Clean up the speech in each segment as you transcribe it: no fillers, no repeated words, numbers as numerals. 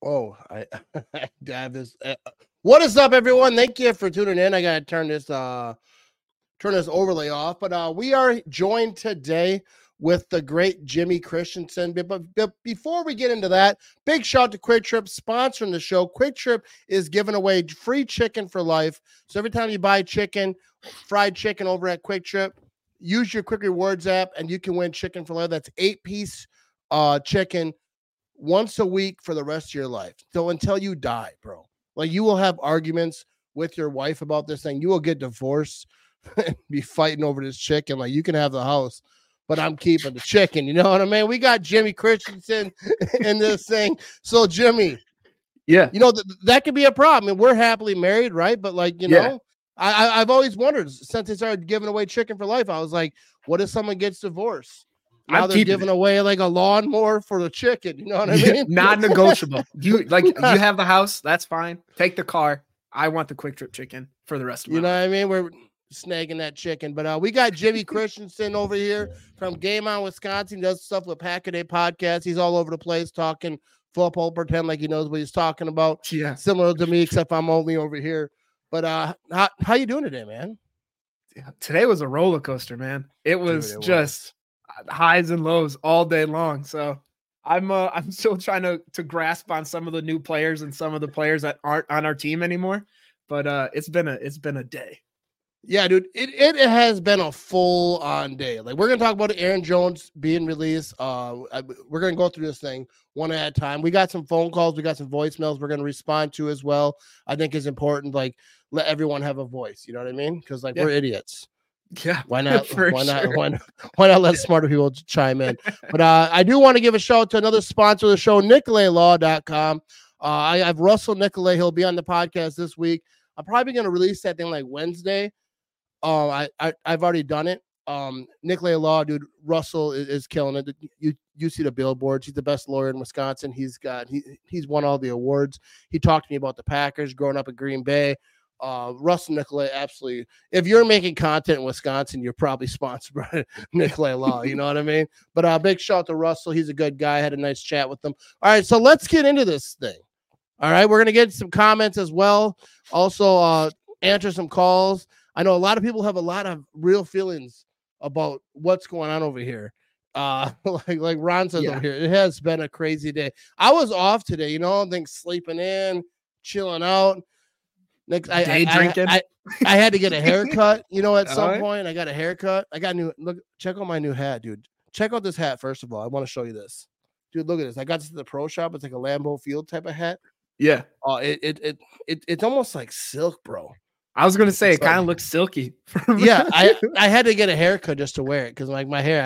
Oh, I have this. What is up, everyone? Thank you for tuning in. I gotta turn this overlay off. But we are joined today with the great Jimmy Christensen. But before we get into that, big shout out to Quick Trip sponsoring the show. Quick Trip is giving away free chicken for life. So every time you buy chicken, fried chicken over at Quick Trip, use your Quick Rewards app and you can win chicken for life. That's 8-piece chicken once a week for the rest of your life. So until you die, bro. Like, you will have arguments with your wife about this thing. You will get divorced and be fighting over this chicken. Like, you can have the house, but I'm keeping the chicken. You know what I mean? We got Jimmy Christensen in this thing. So, Jimmy, yeah, you know, that could be a problem. And we're happily married, right? But, like, you know, I've always wondered, since they started giving away chicken for life, I was like, what if someone gets divorced? Now they're giving away like a lawnmower for the chicken. You know what I mean? Non-negotiable. You have the house. That's fine. Take the car. I want the Quick Trip chicken for the rest of my life. You know what I mean? We're snagging that chicken. But we got Jimmy Christensen over here from Game On Wisconsin. He does stuff with Pack-A-Day Podcast. He's all over the place talking football, pretend like he knows what he's talking about. Yeah. Similar to me, except I'm only over here. But how you doing today, man? Today was a roller coaster, man. It was highs and lows all day long. So I'm still trying to grasp on some of the new players and some of the players that aren't on our team anymore. But it's been a day. Yeah, dude, it has been a full on day. Like, we're gonna talk about Aaron Jones being released. We're gonna go through this thing one at a time. We got some phone calls, we got some voicemails we're gonna respond to as well. I think it's important, like, let everyone have a voice. You know what I mean? Because we're idiots. Yeah, why not? Why not let smarter people chime in? But I do want to give a shout out to another sponsor of the show, NicoletLaw.com. I have Russell Nicolet. He'll be on the podcast this week. I'm probably going to release that thing like Wednesday. I've already done it. Nicolet Law, dude. Russell is killing it. You see the billboards. He's the best lawyer in Wisconsin. He's won all the awards. He talked to me about the Packers growing up in Green Bay. Russell Nicolet, absolutely. If you're making content in Wisconsin, you're probably sponsored by Nicolet Law. You know what I mean? But big shout out to Russell. He's a good guy. I had a nice chat with him. All right, so let's get into this thing. All right, we're gonna get some comments as well. Also, answer some calls. I know a lot of people have a lot of real feelings about what's going on over here. Like Ron says over here, it has been a crazy day. I was off today, you know, I think sleeping in, chilling out. Next, drinking. I had to get a haircut. You know, at some point, I got a haircut. I got check out my new hat, dude. Check out this hat first of all. I want to show you this, dude. Look at this. I got this at the pro shop. It's like a Lambeau Field type of hat. Yeah. It's almost like silk, bro. I was gonna say it kind of looks silky. Yeah, I had to get a haircut just to wear it because like my hair,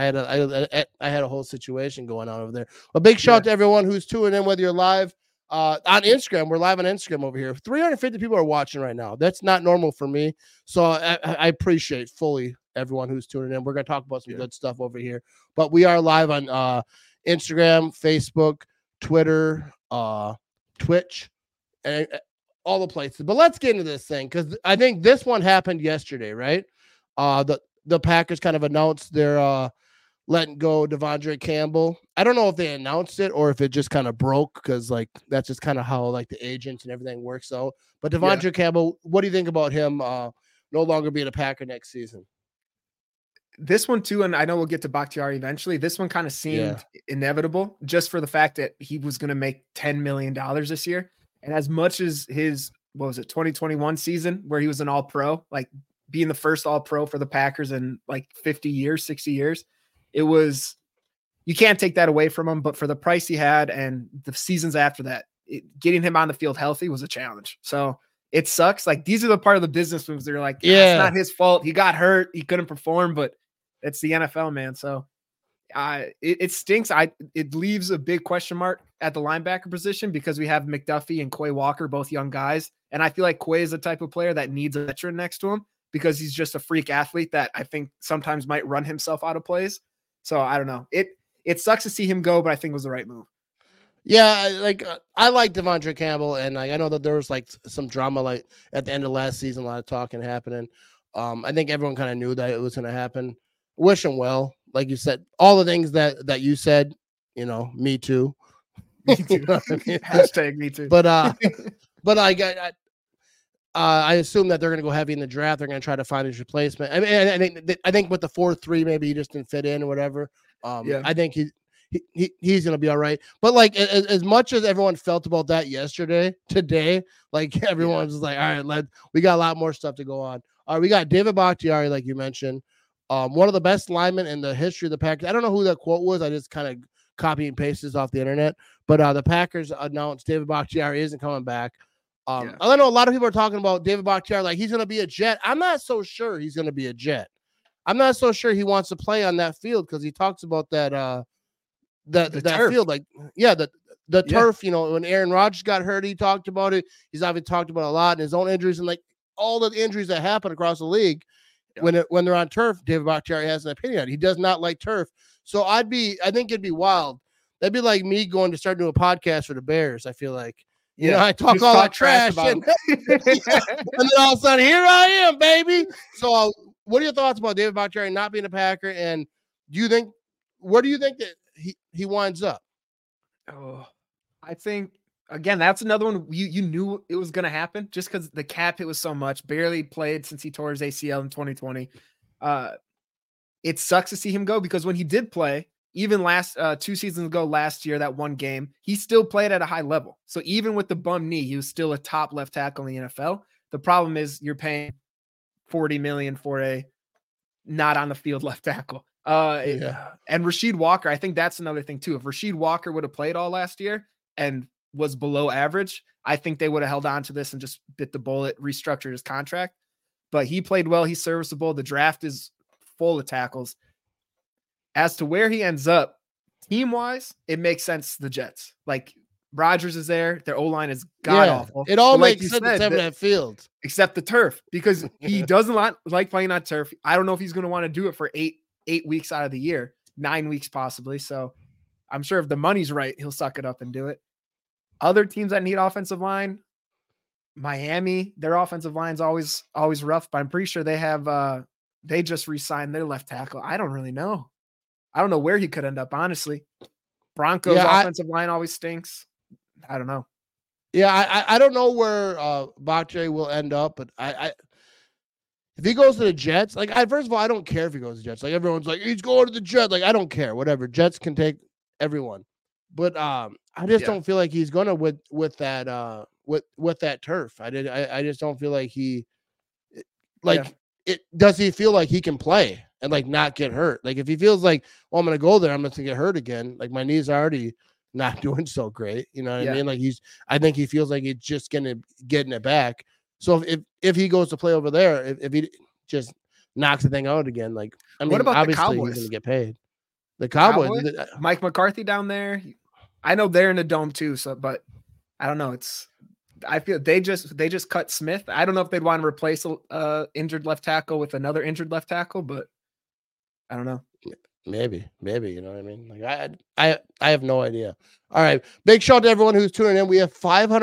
I had a whole situation going on over there. A big shout out to everyone who's tuning in, whether you're live. On Instagram, we're live on Instagram over here. 350 people are watching right now. That's not normal for me. So I appreciate fully everyone who's tuning in. We're going to talk about some good stuff over here. But we are live on Instagram, Facebook, Twitter, Twitch, and all the places. But let's get into this thing because I think this one happened yesterday, right? The Packers kind of announced their letting go Devondre Campbell. I don't know if they announced it or if it just kind of broke because like that's just kind of how like the agents and everything works out. But Devondre Campbell, what do you think about him no longer being a Packer next season? This one too, and I know we'll get to Bakhtiari eventually. This one kind of seemed inevitable just for the fact that he was going to make $10 million this year. And as much as his, 2021 season where he was an all-pro, like being the first all-pro for the Packers in like 50 years, 60 years, it was, you can't take that away from him, but for the price he had and the seasons after that, getting him on the field healthy was a challenge. So it sucks. Like these are the part of the business moves. They're like, it's not his fault. He got hurt. He couldn't perform, but it's the NFL, man. So it stinks. It leaves a big question mark at the linebacker position because we have McDuffie and Quay Walker, both young guys. And I feel like Quay is the type of player that needs a veteran next to him because he's just a freak athlete that I think sometimes might run himself out of plays. So I don't know. It sucks to see him go, but I think it was the right move. Yeah, I like Devondre Campbell, and I know that there was like some drama like at the end of last season, a lot of talking happening. I think everyone kind of knew that it was going to happen. Wish him well, like you said, all the things that you said. You know, me too. Me too. You know what I mean? Hashtag me too. But I assume that they're going to go heavy in the draft. They're going to try to find his replacement. I mean, I think with the 4-3, maybe he just didn't fit in or whatever. I think he's going to be all right. But like as much as everyone felt about that today, like everyone's just like, all right, we got a lot more stuff to go on. All right, we got David Bakhtiari, like you mentioned, one of the best linemen in the history of the Packers. I don't know who that quote was. I just kind of copy and paste this off the internet. But the Packers announced David Bakhtiari isn't coming back. I know a lot of people are talking about David Bakhtiari like he's going to be a Jet. I'm not so sure he's going to be a Jet. I'm not so sure he wants to play on that field because he talks about that turf. Field, like the turf. You know, when Aaron Rodgers got hurt, he talked about it. He's obviously talked about it a lot and his own injuries and like all the injuries that happen across the league when they're on turf. David Bakhtiari has an opinion on it. He does not like turf, so I think it'd be wild. That'd be like me going to start doing a podcast for the Bears. I feel like. You know, I talk all that trash and then all of a sudden, here I am, baby. So what are your thoughts about David Bakhtiari not being a Packer? And where do you think that he winds up? Oh, I think, again, that's another one you knew it was going to happen just because the cap hit was so much. Barely played since he tore his ACL in 2020. It sucks to see him go because when he did play, even last 2 seasons ago, last year, that one game, he still played at a high level. So even with the bum knee, he was still a top left tackle in the NFL. The problem is you're paying $40 million for a not on the field left tackle. And Rasheed Walker, I think that's another thing too. If Rasheed Walker would have played all last year and was below average, I think they would have held on to this and just bit the bullet, restructured his contract. But he played well. He's serviceable. The draft is full of tackles. As to where he ends up, team-wise, it makes sense to the Jets. Like, Rodgers is there. Their O-line is god-awful. It all makes sense except that field. Except the turf, because he doesn't like playing on turf. I don't know if he's going to want to do it for eight weeks out of the year, 9 weeks possibly. So I'm sure if the money's right, he'll suck it up and do it. Other teams that need offensive line, Miami, their offensive line's always rough, but I'm pretty sure they have they just re-signed their left tackle. I don't really know. I don't know where he could end up, honestly. Broncos offensive line always stinks. I don't know. Yeah, I don't know where Bakhtiari will end up, but if he goes to the Jets, like first of all, I don't care if he goes to the Jets. Like everyone's like, he's going to the Jets. Like I don't care, whatever. Jets can take everyone, but I just don't feel like he's gonna with that turf. I just don't feel like he does he feel like he can play and like not get hurt? Like if he feels like, well, I'm gonna go there, I'm gonna get hurt again. Like my knee's already not doing so great. You know what I mean? Like I think he feels like he's just gonna getting it back. So if he goes to play over there, if he just knocks the thing out again, like I mean, what about obviously the Cowboys? He's gonna get paid. The Cowboys? Mike McCarthy down there. I know they're in the dome too. So, but I don't know. I feel they just cut Smith. I don't know if they'd want to replace a injured left tackle with another injured left tackle, but I don't know. Maybe, you know what I mean? Like I have no idea. All right. Big shout out to everyone who's tuning in. We have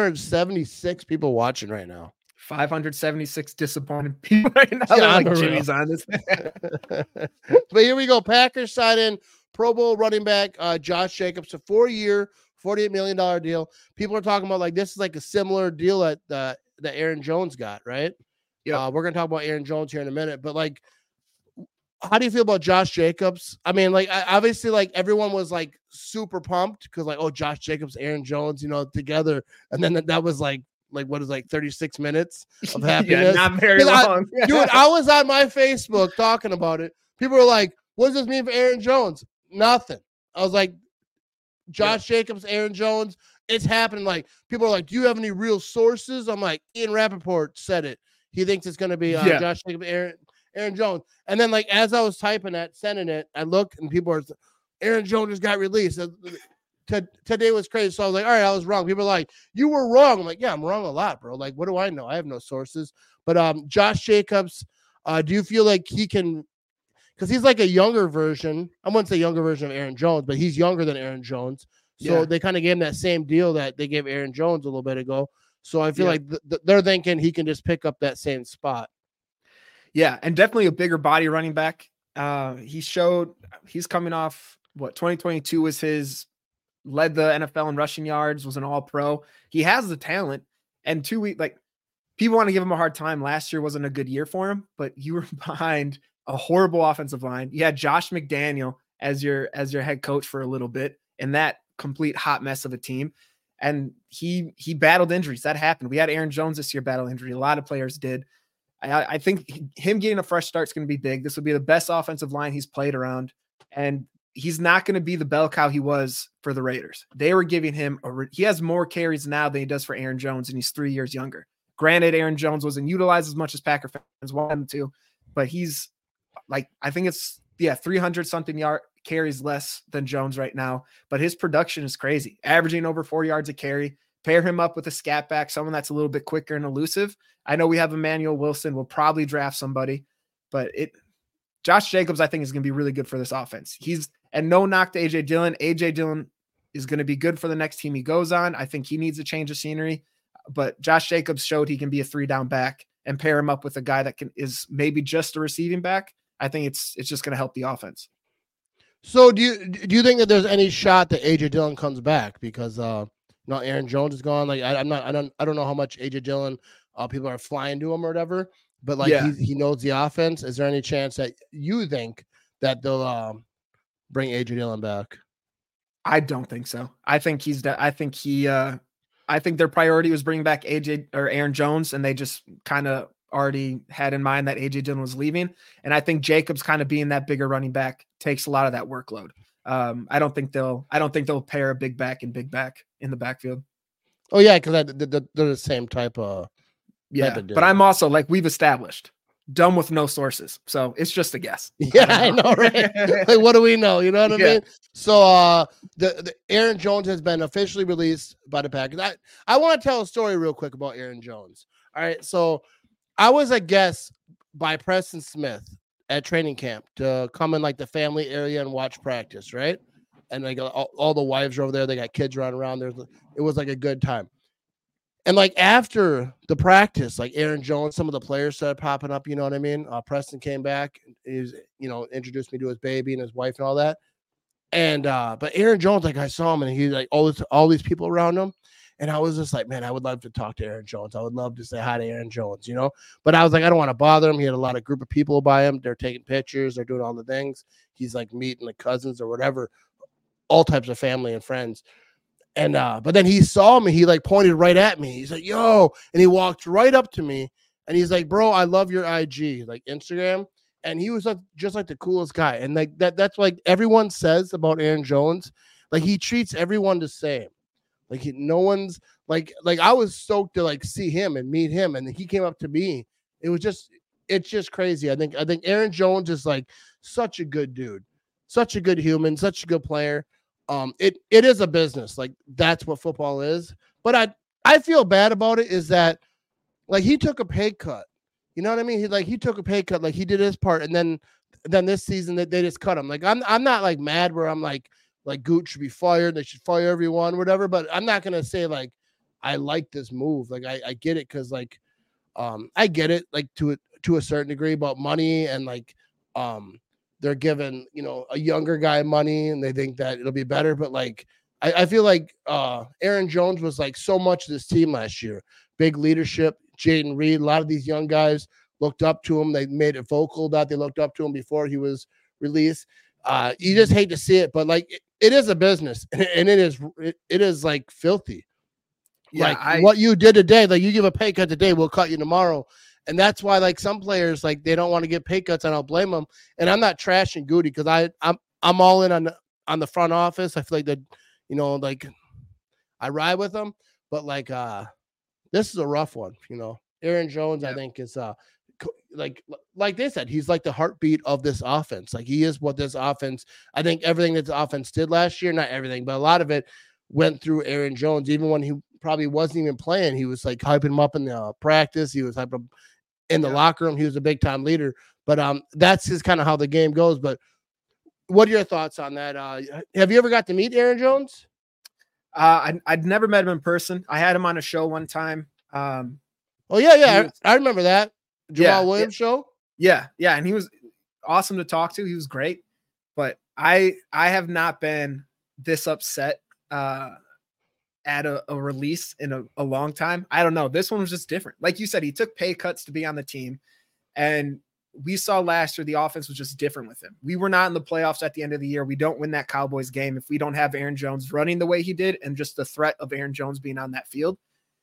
576 people watching right now. 576 disappointed people right now. Like Jimmy's on this. But here we go. Packers sign in Pro Bowl running back Josh Jacobs, a 4-year, $48 million deal. People are talking about like this is like a similar deal that Aaron Jones got, right? Yeah. We're gonna talk about Aaron Jones here in a minute, but like, how do you feel about Josh Jacobs? I mean, like obviously, like everyone was like super pumped because like, oh, Josh Jacobs, Aaron Jones, you know, together, and then that was like what is like 36 minutes of happiness. Not very long. Dude, I was on my Facebook talking about it. People were like, what does this mean for Aaron Jones? Nothing. I was like, Josh Jacobs, Aaron Jones, it's happening. Like people are like, do you have any real sources? I'm like, Ian Rappaport said it. He thinks it's going to be Josh Jacobs, Aaron Jones. And then like, as I was typing that, sending it, I looked and people were, Aaron Jones just got released. Today was crazy. So I was like, all right, I was wrong. People are like, you were wrong. I'm like, yeah, I'm wrong a lot, bro. Like, what do I know? I have no sources. But Josh Jacobs, do you feel like he can, because he's like a younger version. I wouldn't say younger version of Aaron Jones, but he's younger than Aaron Jones. So they kind of gave him that same deal that they gave Aaron Jones a little bit ago. So I feel like they're thinking he can just pick up that same spot. Yeah, and definitely a bigger body running back. He's coming off 2022 was his led the NFL in rushing yards, was an all-pro. He has the talent. And 2 weeks, like, people want to give him a hard time. Last year wasn't a good year for him, but you were behind a horrible offensive line. You had Josh McDaniel as your head coach for a little bit, and that complete hot mess of a team. And he battled injuries. That happened. We had Aaron Jones this year battle injury. A lot of players did. I think him getting a fresh start is going to be big. This will be the best offensive line he's played around, and he's not going to be the bell cow he was for the Raiders. They were giving him he has more carries now than he does for Aaron Jones, and he's 3 years younger. Granted, Aaron Jones wasn't utilized as much as Packer fans want him to, but he's like, I think it's 300 something yard carries less than Jones right now, but his production is crazy, averaging over 4 yards a carry. Pair him up with a scat back, someone that's a little bit quicker and elusive. I know we have Emmanuel Wilson. We'll probably draft somebody, but Josh Jacobs, I think, is going to be really good for this offense. And no knock to A.J. Dillon. A.J. Dillon is going to be good for the next team he goes on. I think he needs a change of scenery, but Josh Jacobs showed he can be a 3-down back, and pair him up with a guy that is maybe just a receiving back. I think it's just going to help the offense. So do you think that there's any shot that A.J. Dillon comes back because Aaron Jones is gone? Like I don't know how much A.J. Dillon people are flying to him or whatever, but like he knows the offense. Is there any chance that you think that they'll bring A.J. Dillon back? I don't think so. I think I think their priority was bringing back AJ or Aaron Jones, and they just kind of already had in mind that AJ Dillon was leaving. And I think Jacobs kind of being that bigger running back takes a lot of that workload. I don't think they'll pair a big back and big back in the backfield. Oh yeah, because they're the same type of but I'm also, like we've established, dumb with no sources, so it's just a guess. Yeah, I know, right? Like, what do we know? You know what I mean? So the Aaron Jones has been officially released by the Packers. I want to tell a story real quick about Aaron Jones. All right, so I was a guest by Preston Smith at training camp to come in like the family area and watch practice, right? And like all the wives are over there, they got kids running around. It was like a good time. And like after the practice, like Aaron Jones, some of the players started popping up. You know what I mean? Preston came back, introduced me to his baby and his wife and all that. And but Aaron Jones, like I saw him and he like all these people around him. And I was just like, man, I would love to talk to Aaron Jones. I would love to say hi to Aaron Jones, you know? But I was like, I don't want to bother him. He had a lot of group of people by him. They're taking pictures. They're doing all the things. He's like meeting the cousins or whatever, all types of family and friends. And but then he saw me. He like pointed right at me. He's like, yo. And he walked right up to me. And he's like, bro, I love your IG, like Instagram. And he was like, just like the coolest guy. And like that's like everyone says about Aaron Jones. Like he treats everyone the same. Like no one's like I was stoked to like see him and meet him, and he came up to me. It's just crazy. I think Aaron Jones is like such a good dude, such a good human, such a good player. It is a business, like that's what football is. But I feel bad about it is that like he took a pay cut. You know what I mean? He took a pay cut, like he did his part, and then this season that they just cut him. Like I'm not like mad where I'm like Gooch should be fired. They should fire everyone, whatever. But I'm not going to say like, I like this move. Like I get it. Cause like, I get it like to a certain degree about money and like, they're giving, a younger guy money and they think that it'll be better. But like, I feel like, Aaron Jones was like so much of this team last year, big leadership, Jaden Reed, a lot of these young guys looked up to him. They made it vocal that they looked up to him before he was released. You just hate to see it, but like it is a business, and it is like filthy. Yeah, like what you did today, like you give a pay cut today, we'll cut you tomorrow, and that's why like some players like they don't want to get pay cuts. I don't blame them, and I'm not trashing Goody because I'm all in on the front office. I feel like that, like I ride with them, but like this is a rough one. Aaron Jones, I think is like they said, he's like the heartbeat of this offense. Like he is what this offense, I think everything that the offense did last year, not everything, but a lot of it went through Aaron Jones. Even when he probably wasn't even playing, he was like hyping him up in the practice. He was hyping him in the locker room. He was a big time leader, but that's just kind of how the game goes. But what are your thoughts on that? Have you ever got to meet Aaron Jones? I'd never met him in person. I had him on a show one time. Oh yeah. I remember that. Jamal Williams show? Yeah. And he was awesome to talk to. He was great. But I have not been this upset at a release in a long time. I don't know. This one was just different. Like you said, he took pay cuts to be on the team. And we saw last year the offense was just different with him. We were not in the playoffs at the end of the year. We don't win that Cowboys game if we don't have Aaron Jones running the way he did and just the threat of Aaron Jones being on that field.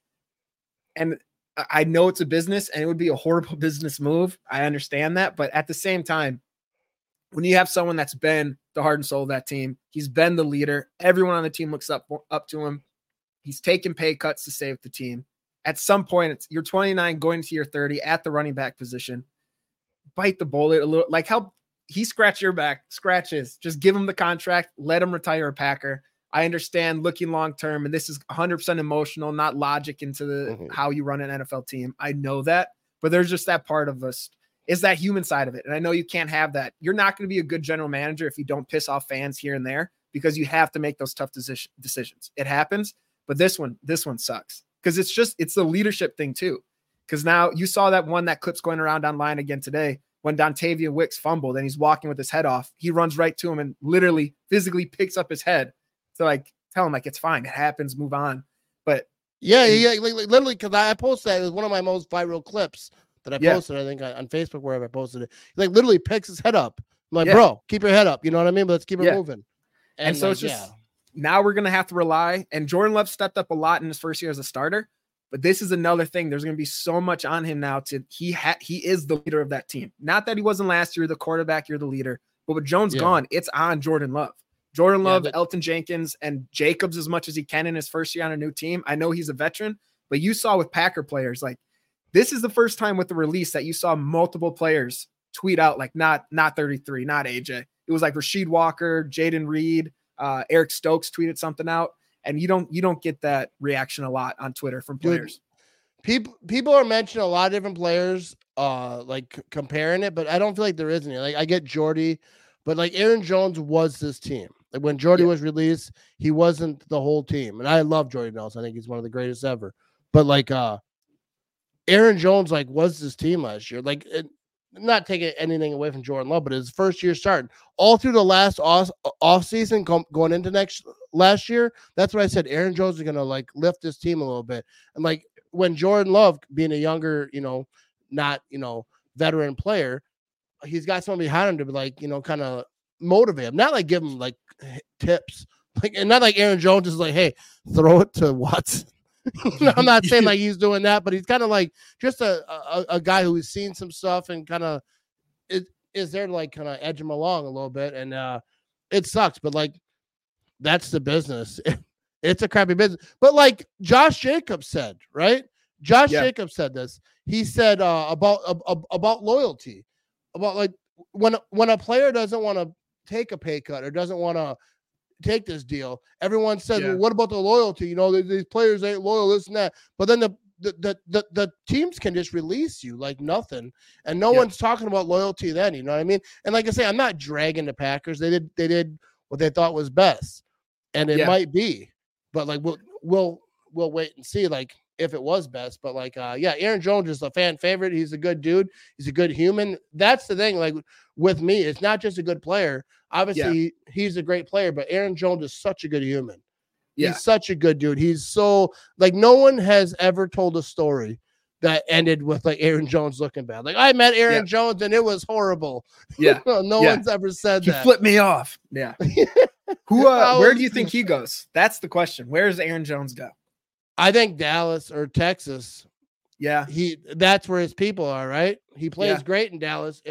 And I know it's a business and it would be a horrible business move. I understand that. But at the same time, when you have someone that's been the heart and soul of that team, he's been the leader. Everyone on the team looks up to him. He's taken pay cuts to save the team. At some point, you're 29 going to your 30 at the running back position. Bite the bullet a little, like how he scratched your back, scratches. Just give him the contract, let him retire a Packer. I understand looking long term, and this is 100% emotional, not logic into the how you run an NFL team. I know that, but there's just that part of us is that human side of it, and I know you can't have that. You're not going to be a good general manager if you don't piss off fans here and there because you have to make those tough decisions. It happens, but this one sucks because it's the leadership thing too. Because now you saw that clip's going around online again today when Dontavian Wicks fumbled and he's walking with his head off. He runs right to him and literally physically picks up his head. So like tell him like it's fine, it happens, move on. But yeah, like literally because I posted that. It was one of my most viral clips that I posted. I think on Facebook wherever I posted it. He like literally picks his head up. I'm like, bro, keep your head up. You know what I mean? But let's keep it moving. And so it's just now we're gonna have to rely. And Jordan Love stepped up a lot in his first year as a starter. But this is another thing. There's going to be so much on him now. He is the leader of that team. Not that he wasn't last year, the quarterback, you're the leader. But with Jones gone, it's on Jordan Love. Jordan Love, Elton Jenkins, and Jacobs as much as he can in his first year on a new team. I know he's a veteran, but you saw with Packer players, like this is the first time with the release that you saw multiple players tweet out like not 33, not AJ. It was like Rasheed Walker, Jaden Reed, Eric Stokes tweeted something out. And you don't get that reaction a lot on Twitter from players. Dude, people are mentioning a lot of different players, like comparing it, but I don't feel like there is any. Like I get Jordy, but like Aaron Jones was this team. Like when Jordy was released, he wasn't the whole team. And I love Jordy Nelson. I think he's one of the greatest ever. But like Aaron Jones like was this team last year. Like not taking anything away from Jordan Love, but his first year starting all through the last off season going into last year. That's what I said. Aaron Jones is going to like lift this team a little bit. And like when Jordan Love being a younger, not, veteran player, he's got someone behind him to be like, kind of motivate him, not like give him like tips, like, and not like Aaron Jones is like, hey, throw it to Watson. I'm not saying like he's doing that, but he's kind of like just a guy who's seen some stuff and kind of is there to like kind of edge him along a little bit. And it sucks, but like that's the business. It's a crappy business. But like Josh Jacobs said, right? Josh Jacobs said this. He said about loyalty, about like when a player doesn't want to take a pay cut or doesn't want to take this deal, everyone says, well, what about the loyalty? These players ain't loyal, this and that. But then the teams can just release you like nothing, and no one's talking about loyalty then. You know what I mean? And like I say, I'm not dragging the Packers. They did what they thought was best, and it might be, but like we'll wait and see like if it was best. But like Aaron Jones is a fan favorite. He's a good dude. He's a good human. That's the thing. Like with me, it's not just a good player. Obviously, he's a great player, but Aaron Jones is such a good human. Yeah. He's such a good dude. He's so like no one has ever told a story that ended with like Aaron Jones looking bad. Like I met Aaron Jones and it was horrible. Yeah. no one's ever said that. He flipped me off. Yeah. Where do you think he goes? That's the question. Where does Aaron Jones go? I think Dallas or Texas. Yeah. That's where his people are, right? He plays great in Dallas.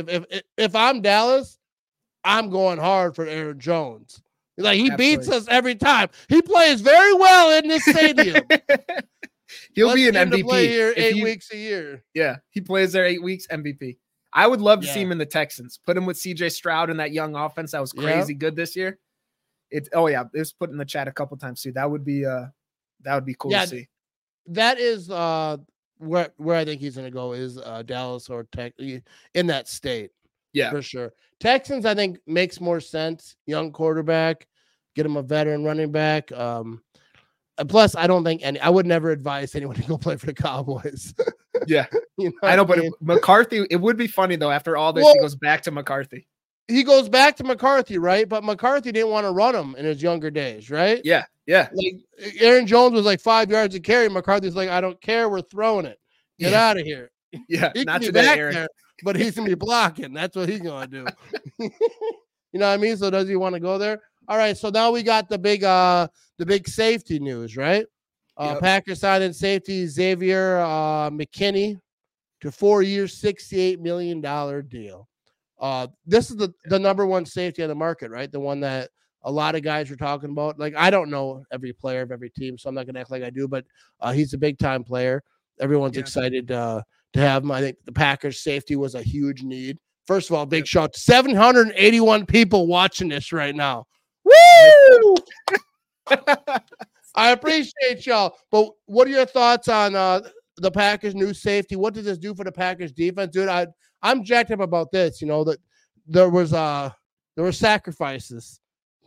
If I'm Dallas, I'm going hard for Aaron Jones. Like he beats us every time. He plays very well in this stadium. He'll be an MVP play here 8 weeks a year. Yeah, he plays there 8 weeks. MVP. I would love to see him in the Texans. Put him with CJ Stroud in that young offense that was crazy good this year. It was put in the chat a couple times too. That would be cool to see. That is where I think he's going to go is Dallas or Texas in that state. Yeah, for sure. Texans, I think, makes more sense. Young quarterback, get him a veteran running back. Plus, I don't think I would never advise anyone to go play for the Cowboys. Yeah, I know, but McCarthy, it would be funny though. After all this, he goes back to McCarthy. He goes back to McCarthy, right? But McCarthy didn't want to run him in his younger days, right? Yeah, Yeah. Like Aaron Jones was like 5 yards to carry. McCarthy's like, I don't care. We're throwing it. Get out of here. Yeah. He Not can be today, back Aaron. there, but he's going to be blocking. That's what he's going to do. You know what I mean? So does he want to go there? All right. So now we got the big safety news, right? Yep. Packers signed in safety Xavier McKinney to 4 years, $68 million deal. This is the number one safety on the market, right? The one that a lot of guys are talking about. Like, I don't know every player of every team, so I'm not going to act like I do, but he's a big-time player. Everyone's excited to have him. I think the Packers safety was a huge need. First of all, big shout. 781 people watching this right now. Woo! I appreciate y'all. But what are your thoughts on the Packers' new safety? What does this do for the Packers defense, dude? I'm jacked up about this. You know that there were sacrifices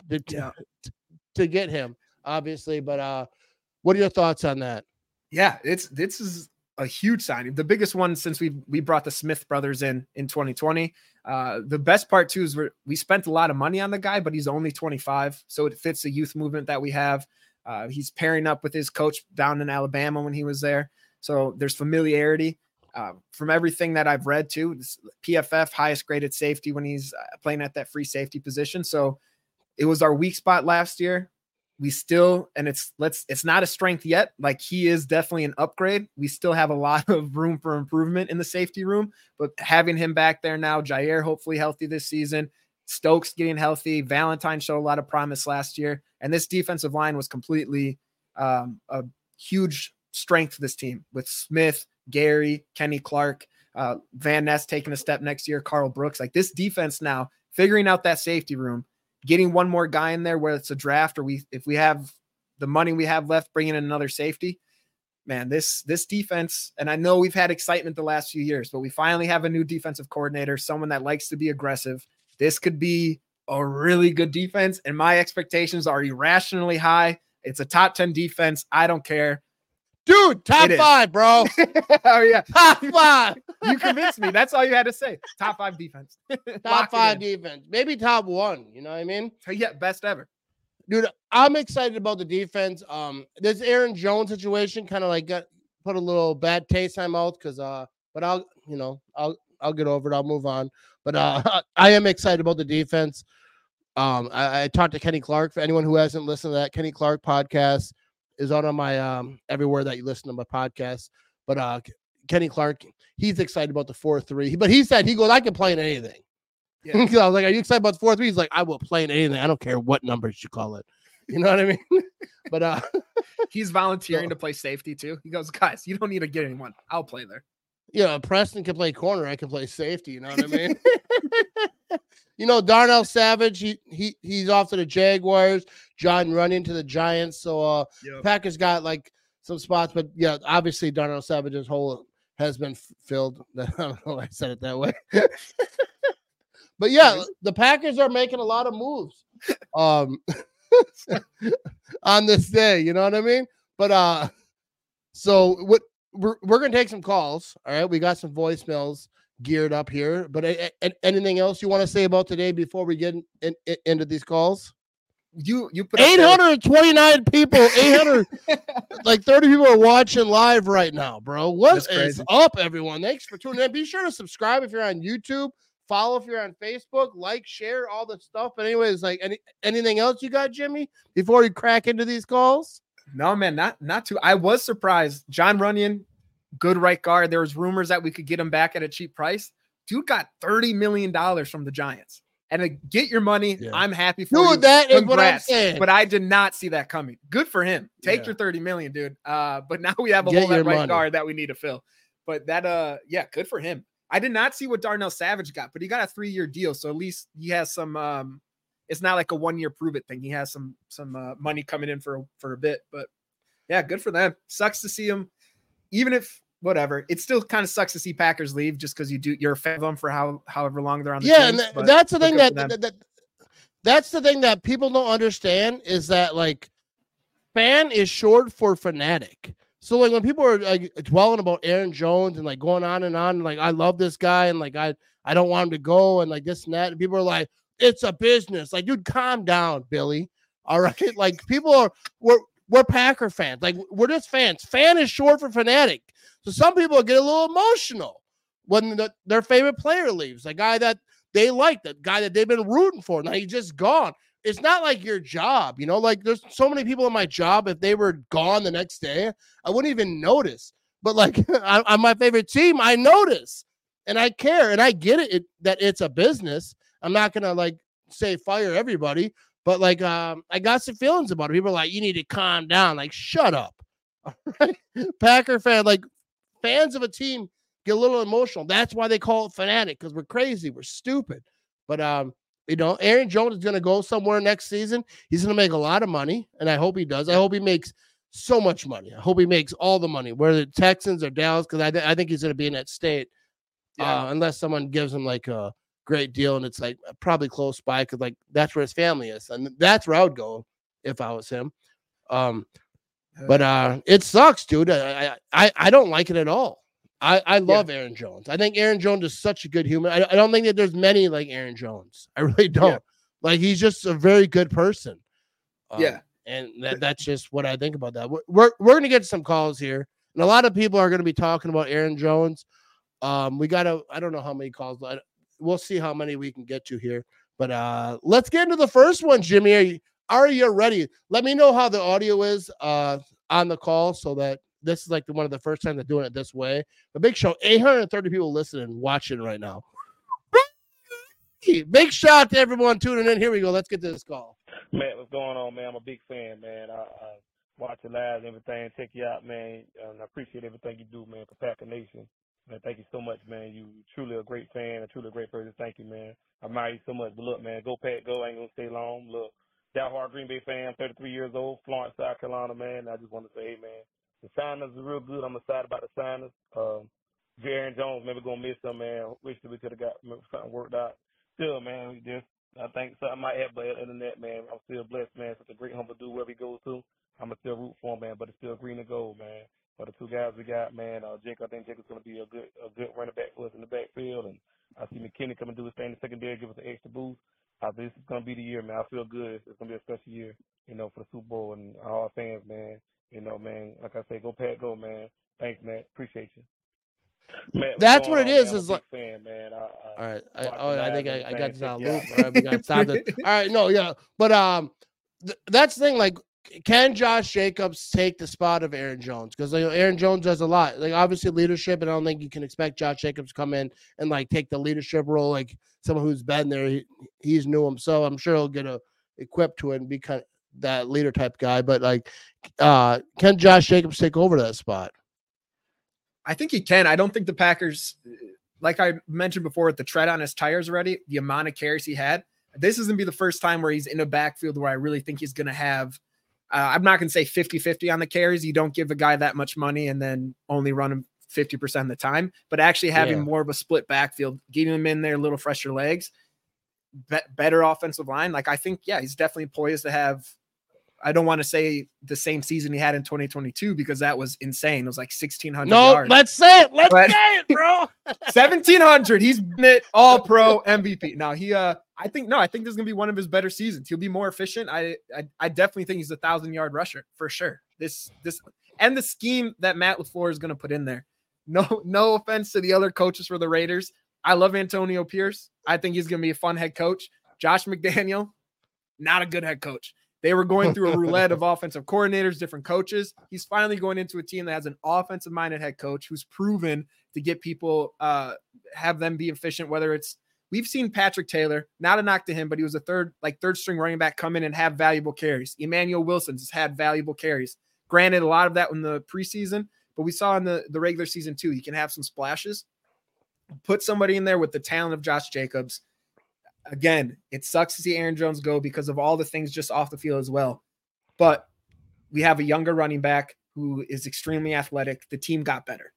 to get him, obviously. But what are your thoughts on that? Yeah, this is a huge signing, the biggest one since we brought the Smith brothers in 2020. The best part too is we spent a lot of money on the guy, but he's only 25, so it fits the youth movement that we have. He's pairing up with his coach down in Alabama when he was there, so there's familiarity. From everything that I've read too, this PFF highest graded safety when he's playing at that free safety position. So it was our weak spot last year. We still, and it's not a strength yet. Like, he is definitely an upgrade. We still have a lot of room for improvement in the safety room, but having him back there now, Jair hopefully healthy this season, Stokes getting healthy, Valentine showed a lot of promise last year, and this defensive line was completely a huge strength to this team with Smith, Gary, Kenny Clark, Van Ness taking a step next year, Carl Brooks. Like, this defense now, figuring out that safety room, getting one more guy in there, whether it's a draft or if we have the money we have left, bringing in another safety, man, this defense, and I know we've had excitement the last few years, but we finally have a new defensive coordinator, someone that likes to be aggressive. This could be a really good defense, and my expectations are irrationally high. It's a top 10 defense. I don't care. Dude, top 5, bro. Oh, yeah. Top 5. You convinced me. That's all you had to say. Top 5 defense. Top 5 defense. Maybe top 1. You know what I mean? Yeah, best ever. Dude, I'm excited about the defense. This Aaron Jones situation kind of like put a little bad taste in my mouth because but I'll get over it. I'll move on. But I am excited about the defense. I talked to Kenny Clark. For anyone who hasn't listened to that, Kenny Clark podcast is on my everywhere that you listen to my podcast. But Kenny Clark, he's excited about the 4-3. But he said, he goes, I can play in anything. Yeah. I was like, are you excited about 4-3? He's like, I will play in anything. I don't care what numbers you call it. You know what I mean? But he's volunteering to play safety too. He goes, guys, you don't need to get anyone. I'll play there. Yeah, Preston can play corner. I can play safety. You know what I mean? You know, Darnell Savage, he's off to the Jaguars. John Runyon to the Giants. So Packers got like some spots, but yeah, obviously Darnell Savage's hole has been filled. I don't know why I said it that way. But yeah, the Packers are making a lot of moves on this day. You know what I mean? But so what we're gonna take some calls. All right, we got some voicemails geared up here. But anything else you want to say about today before we get into these calls? You put 829 people, 800 like 30 people are watching live right now, bro. What is up, everyone? Thanks for tuning in. Be sure to subscribe if you're on YouTube. Follow if you're on Facebook, like, share, all the stuff. But anyways, like anything else you got, Jimmy, before we crack into these calls? No, man, not too. I was surprised. John Runyon, good right guard. There was rumors that we could get him back at a cheap price. Dude got $30 million from the Giants. And to get your money, I'm happy for you. Dude, that is what I'm saying. But I did not see that coming. Good for him. Take your $30 million, dude. But now we have a hole at right guard that we need to fill. But that, good for him. I did not see what Darnell Savage got, but he got a 3-year deal. So at least he has some, it's not like a 1-year prove it thing. He has some money coming in for a bit, but yeah, good for them. Sucks to see him, even if whatever. It still kind of sucks to see Packers leave just because you're a fan of them for however long they're on the team. And that's the thing that's the thing that people don't understand is that like fan is short for fanatic. So like when people are like dwelling about Aaron Jones and like going on, and like I love this guy and like I don't want him to go and like this and that, and people are like, it's a business. Like, dude, calm down, Billy. All right. Like we're Packer fans. Like we're just fans. Fan is short for fanatic. So some people get a little emotional when their favorite player leaves, a guy that they like, the guy that they've been rooting for. Now he's just gone. It's not like your job, like there's so many people in my job. If they were gone the next day, I wouldn't even notice. But like on my favorite team, I notice and I care and I get it that it's a business. I'm not going to like say fire everybody, but like I got some feelings about it. People are like, you need to calm down. Like, shut up. All right? Packer fan, like fans of a team get a little emotional. That's why they call it fanatic, because we're crazy. We're stupid. But Aaron Jones is going to go somewhere next season. He's going to make a lot of money, and I hope he does. I hope he makes so much money. I hope he makes all the money, whether the Texans or Dallas, because I think he's going to be in that state, unless someone gives him like a great deal, and it's like probably close by, because like that's where his family is, and that's where I would go if I was him. But it sucks, dude. I don't like it at all. I love Aaron Jones. I think Aaron Jones is such a good human. I don't think that there's many like Aaron Jones. I really don't. Yeah. Like he's just a very good person. And that's just what I think about that. We're going to get some calls here, and a lot of people are going to be talking about Aaron Jones. I don't know how many calls, but we'll see how many we can get to here. But let's get into the first one, Jimmy. Are you ready? Let me know how the audio is on the call, so that this is like one of the first times they're doing it this way. The big show, 830 people listening, watching right now. Big shout out to everyone tuning in. Here we go. Let's get to this call. Man, what's going on, man? I'm a big fan, man. I watch your live and everything, check you out, man. And I appreciate everything you do, man, for Packer Nation. Man, thank you so much, man. You truly a great fan, a truly a great person. Thank you, man. I admire you so much. But look, man, go Pack, go. I ain't gonna stay long. Look, diehard Green Bay fan, 33 years old, Florence, South Carolina, man. I just want to say, hey, man, the signers are real good. I'm excited about the signers. Aaron Jones, maybe gonna miss some, man. Wish that we could have got something worked out. Still, man, I think something might happen, but other than that, man, I'm still blessed, man. Such a great humble dude wherever he goes to. I'm going to still root for him, man, but it's still green and gold, man. For the two guys we got, man, I think Jacob's going to be a good running back for us in the backfield, and I see McKinney come and do his thing in the secondary, give us an extra boost. I think this is going to be the year, man. I feel good. It's going to be a special year, for the Super Bowl and all our fans, man. Man, like I say, go Pack, go, man. Thanks, man. Appreciate you. Man, that's what it is. Is like, fan, man. All right. I think I got this on loop. All right, we got to stop it. All right, no, yeah, but that's the thing. Like, can Josh Jacobs take the spot of Aaron Jones? Because Aaron Jones does a lot. Like, obviously leadership, and I don't think you can expect Josh Jacobs to come in and like take the leadership role. Like someone who's been there, he's new himself. I'm sure he'll get equipped to it and be kind of that leader type guy. But like, can Josh Jacobs take over that spot? I think he can. I don't think the Packers, like I mentioned before, with the tread on his tires already, the amount of carries he had, this is going to be the first time where he's in a backfield where I really think he's going to have, I'm not going to say 50-50 on the carries. You don't give a guy that much money and then only run him 50% of the time, but actually having more of a split backfield, getting him in there, a little fresher legs, better offensive line. Like, I think, he's definitely poised to have, I don't want to say the same season he had in 2022 because that was insane. It was like 1,600 yards. Let's say it. Let's say it, bro. 1,700. He's been it all pro MVP. Now I think this is going to be one of his better seasons. He'll be more efficient. I definitely think he's a 1,000-yard rusher for sure. This and the scheme that Matt LaFleur is going to put in there. No offense to the other coaches for the Raiders. I love Antonio Pierce. I think he's going to be a fun head coach. Josh McDaniel, not a good head coach. They were going through a roulette of offensive coordinators, different coaches. He's finally going into a team that has an offensive-minded head coach who's proven to get people, have them be efficient, whether it's – we've seen Patrick Taylor, not a knock to him, but he was a third-string running back, come in and have valuable carries. Emmanuel Wilson's had valuable carries. Granted, a lot of that in the preseason, but we saw in the regular season too. You can have some splashes. Put somebody in there with the talent of Josh Jacobs. Again, it sucks to see Aaron Jones go because of all the things just off the field as well. But we have a younger running back who is extremely athletic. The team got better.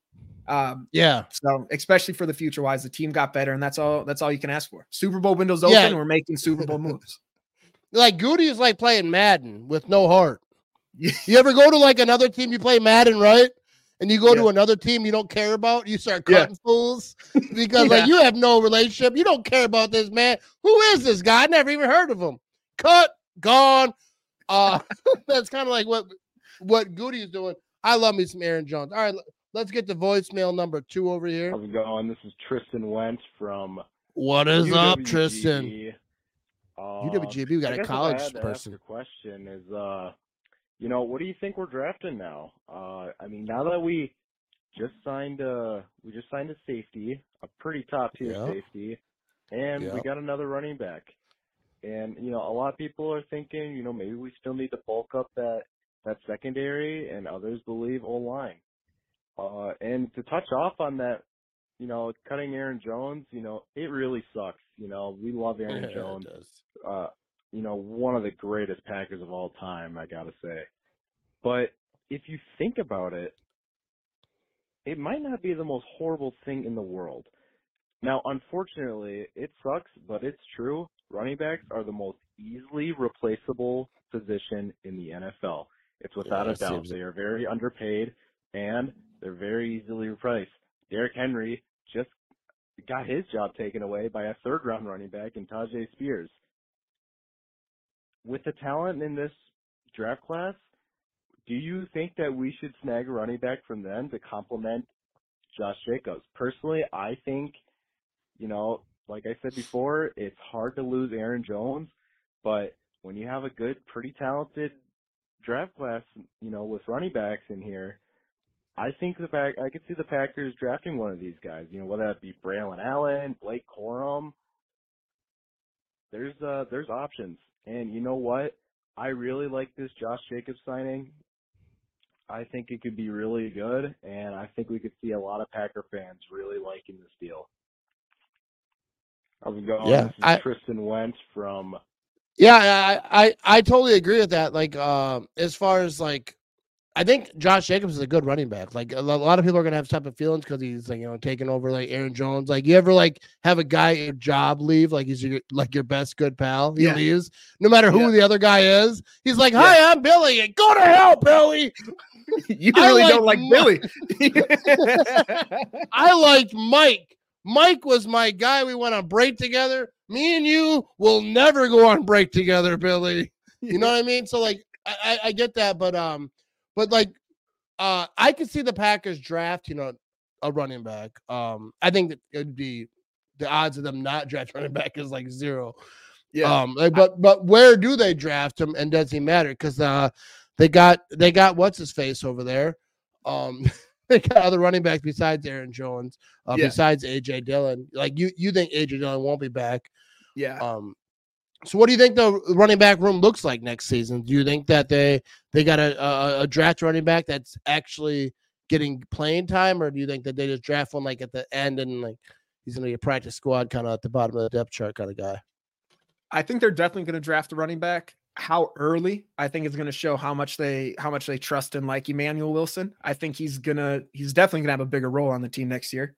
So especially for the future wise, the team got better, and that's all you can ask for. Super Bowl window's open. And we're making Super Bowl moves. Like Goody is like playing Madden with no heart. You ever go to like another team, you play Madden, right? And you go to another team you don't care about, you start cutting fools because like you have no relationship. You don't care about this man. Who is this guy? I never even heard of him. Cut, gone. That's kind of like what Goody is doing. I love me some Aaron Jones. All right, let's get to voicemail number 2 over here. How's it going? This is Tristan Wentz from What is UWGB. up, Tristan? UWGB, we got a college person. The question is, what do you think we're drafting now? Now that we just signed a safety, a pretty top tier safety, and we got another running back. And, a lot of people are thinking, maybe we still need to bulk up that secondary, and others believe O-line. And to touch off on that, cutting Aaron Jones, it really sucks. We love Aaron Jones. One of the greatest Packers of all time, I got to say. But if you think about it, it might not be the most horrible thing in the world. Now, unfortunately, it sucks, but it's true. Running backs are the most easily replaceable position in the NFL. It's without a doubt. They are very underpaid, and they're very easily replaced. Derrick Henry just got his job taken away by a third-round running back in Tajay Spears. With the talent in this draft class, do you think that we should snag a running back from them to complement Josh Jacobs? Personally, I think, like I said before, it's hard to lose Aaron Jones, but when you have a good, pretty talented draft class, with running backs in here, I think I could see the Packers drafting one of these guys, whether that be Braylon Allen, Blake Corum. There's options. And you know what? I really like this Josh Jacobs signing. I think it could be really good, and I think we could see a lot of Packer fans really liking this deal. How's it going? Yeah, this is Tristan Wentz from... Yeah, I totally agree with that. Like, as far as, like, I think Josh Jacobs is a good running back. Like, a lot of people are going to have type of feelings because he's, like, taking over, like, Aaron Jones. Like, you ever, like, have a guy at your job leave, like, he's your best good pal? He leaves, no matter who the other guy is. He's like, hi, I'm Billy. Go to hell, Billy. You really don't like Billy. I liked Mike. Mike was my guy. We went on break together. Me and you will never go on break together, Billy. You know what I mean? So, like, I get that, but like, I could see the Packers draft, a running back. I think that it'd be the odds of them not draft running back is like 0. Yeah. But where do they draft him, and does he matter? Because they got what's his face over there. They got other running backs besides Aaron Jones, besides AJ Dillon. Like, you think AJ Dillon won't be back? Yeah. So what do you think the running back room looks like next season? Do you think that they got a draft running back that's actually getting playing time, or do you think that they just draft one like at the end and like he's going to be a practice squad kind of at the bottom of the depth chart kind of guy? I think they're definitely going to draft a running back. How early, I think, is going to show how much they trust in, like, Emmanuel Wilson. I think he's definitely gonna have a bigger role on the team next year.